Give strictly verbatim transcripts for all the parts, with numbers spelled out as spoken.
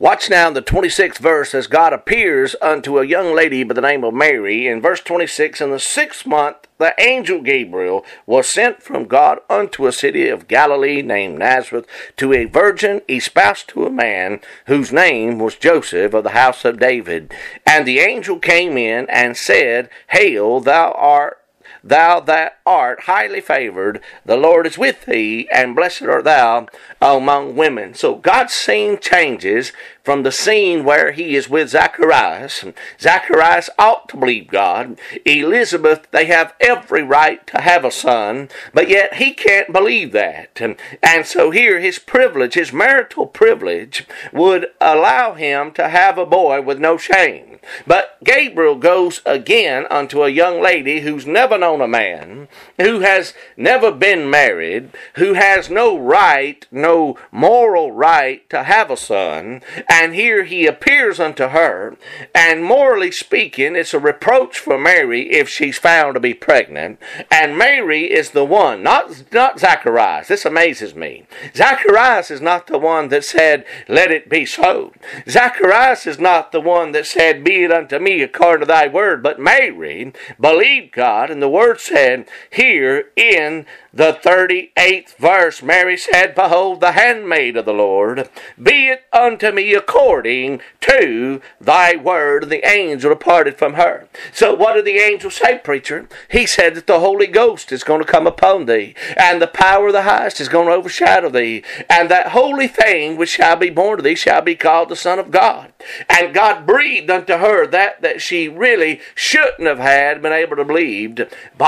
Watch now the twenty-sixth verse as God appears unto a young lady by the name of Mary. In verse twenty-six, in the sixth month, the angel Gabriel was sent from God unto a city of Galilee named Nazareth to a virgin espoused to a man whose name was Joseph of the house of David. And the angel came in and said, Hail, thou art Thou that art highly favored, the Lord is with thee, and blessed art thou among women. So God's scene changes from the scene where he is with Zacharias. Zacharias ought to believe God. Elizabeth, they have every right to have a son, but yet he can't believe that. And so here his privilege, his marital privilege, would allow him to have a boy with no shame. But Gabriel goes again unto a young lady who's never known a man, who has never been married, who has no right, no moral right to have a son, and here he appears unto her, and morally speaking, it's a reproach for Mary if she's found to be pregnant, and Mary is the one, not, not Zacharias. This amazes me. Zacharias is not the one that said, let it be so. Zacharias is not the one that said, be it unto me according to thy word, but Mary believed God, and the word said here in the thirty-eighth verse, Mary said, Behold, the handmaid of the Lord, be it unto me according to thy word. And the angel departed from her. So what did the angel say, preacher? He said that the Holy Ghost is going to come upon thee, and the power of the highest is going to overshadow thee, and that holy thing which shall be born to thee shall be called the Son of God. And God breathed unto her that that she really shouldn't have had been able to believe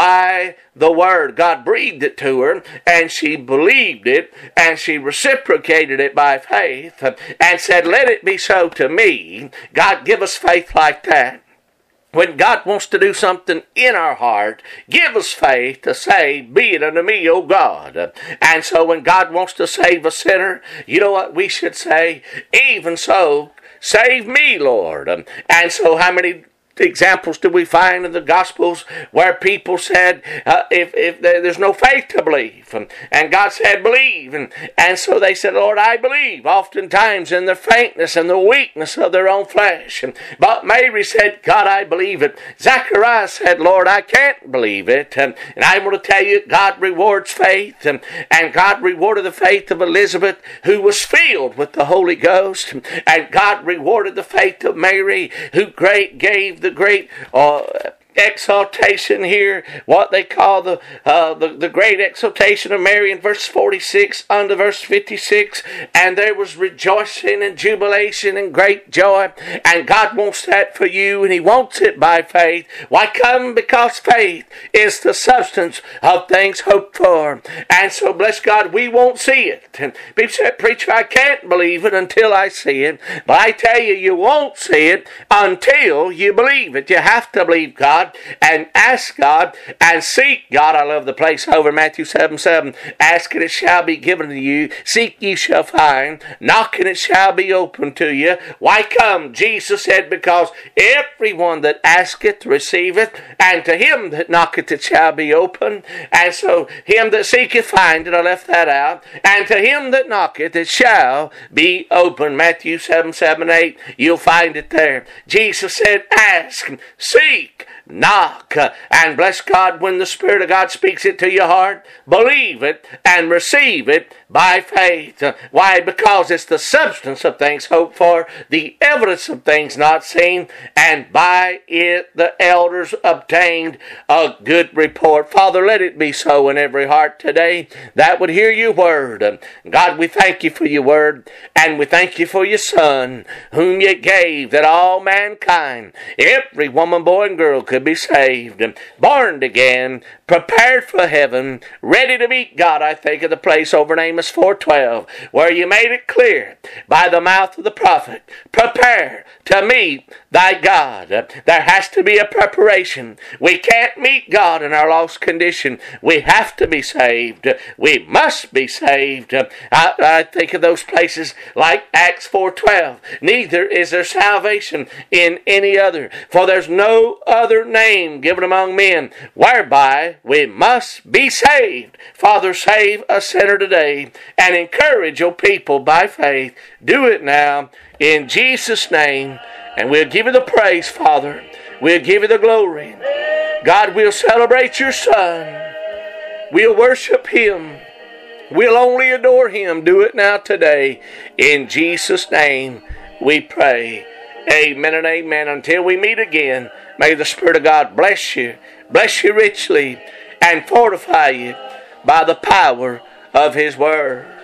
by the word. God breathed it to her, and she believed it, and she reciprocated it by faith, and said, let it be so to me. God, give us faith like that. When God wants to do something in our heart, give us faith to say, be it unto me, O God. And so when God wants to save a sinner, you know what we should say? Even so, save me, Lord. And so how many examples do we find in the Gospels where people said, uh, if, if there's no faith to believe, and, and God said, believe, and, and so they said, Lord, I believe, oftentimes in the faintness and the weakness of their own flesh. And, but Mary said, God, I believe it. Zacharias said, Lord, I can't believe it. And, and I want to tell you, God rewards faith, and, and God rewarded the faith of Elizabeth, who was filled with the Holy Ghost, and God rewarded the faith of Mary, who great gave the the great uh, exaltation here, what they call the, uh, the the great exaltation of Mary in verse forty-six unto verse fifty-six, and there was rejoicing and jubilation and great joy, and God wants that for you, and he wants it by faith. Why come? Because faith is the substance of things hoped for. And so bless God, we won't see it. And people say, preacher, I can't believe it until I see it. But I tell you, you won't see it until you believe it. You have to believe God and ask God and seek God. I love the place over Matthew seven seven. Ask and it shall be given to you. Seek ye shall find. Knock and it shall be opened to you. Why come? Jesus said, because everyone that asketh receiveth, and to him that knocketh it shall be open. And so him that seeketh findeth. I left that out. And to him that knocketh it shall be open. Matthew seven seven eight. You'll find it there. Jesus said, ask, seek, knock, and bless God, when the Spirit of God speaks it to your heart, believe it and receive it by faith. Why? Because it's the substance of things hoped for, the evidence of things not seen, and by it the elders obtained a good report. Father, let it be so in every heart today that would hear your word. God, we thank you for your word, and we thank you for your Son, whom you gave, that all mankind, every woman, boy, and girl could be saved, born again, prepared for heaven, ready to meet God. I think of the place over in Amos four twelve, where you made it clear by the mouth of the prophet, prepare to meet thy God. There has to be a preparation. We can't meet God in our lost condition. We have to be saved. We must be saved. I, I think of those places like Acts four twelve. Neither is there salvation in any other, for there's no other name given among men whereby we must be saved. Father, save a sinner today and encourage your people by faith. Do it now in Jesus' name. And we'll give you the praise, Father. We'll give you the glory. God, we'll celebrate your Son. We'll worship him. We'll only adore him. Do it now today. In Jesus' name we pray. Amen and amen. Until we meet again, may the Spirit of God bless you, bless you richly, and fortify you by the power of his word.